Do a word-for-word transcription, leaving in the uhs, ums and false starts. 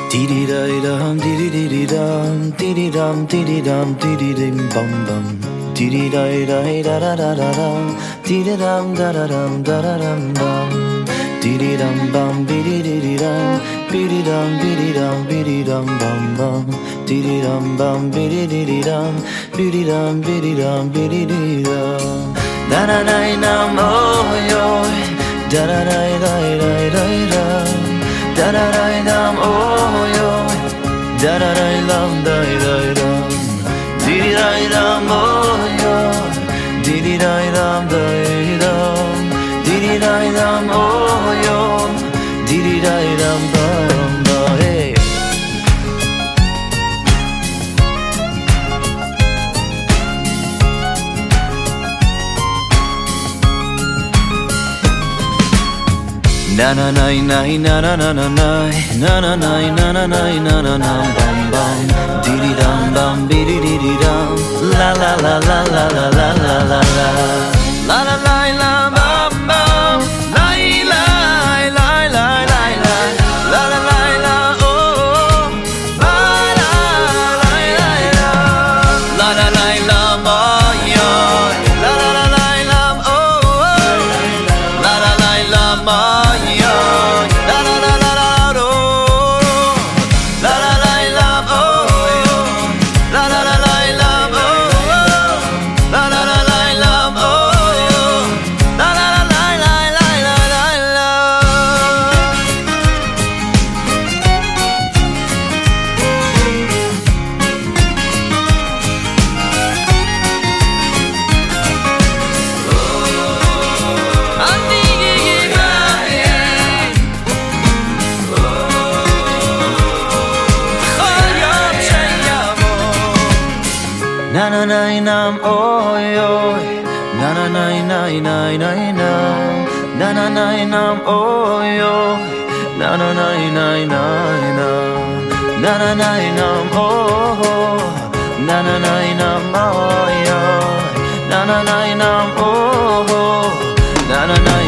Dee da dum, dee dee dum, dee dum, dee dum, dee dim bum bum. Dee da da da da da da dum, dee dum da da dum da da dum bum. Dee dum bum, dee dee dum, dee dum, dee dum, dee dum bum bum. Dee dum bum, dee dee dum, dee dum, dee dum, dee dee dum. Na na na na oh yo, da da da da da da da. Da da da dum oh yo, da da da dum da da dum, dee da dum oh yo, dee da dum da dum, dee da dum oh yo, dee da dum bum ba hey. Na na na na na na na na na na na na na na na na na bum bum dee dum bum dee dee dum la la la la la la la la la la la la la la bum bum la la la la la la la la la la oh la la la la la la la la la oh yo la la la la la oh la la la la oh na na na na oh yo na na na na na na na na na na na oh yo na na na na na na na na na na oh na na na na oh yo na na na na oh na na na